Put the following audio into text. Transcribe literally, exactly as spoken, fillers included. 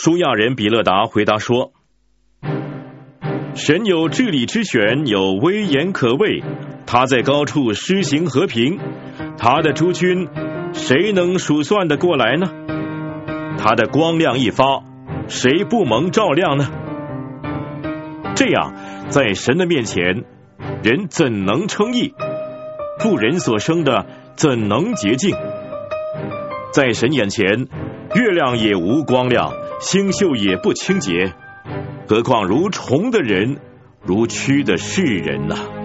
舒亚人比勒达回答说：神有治理之权，有威严可畏，他在高处施行和平，他的诸军谁能数算得过来呢？他的光亮一发，谁不蒙照亮呢？这样，在神的面前，人怎能称义？妇人所生的怎能洁净？在神眼前，月亮也无光亮，星宿也不清洁，何况如虫的人，如蛆的世人呢、啊？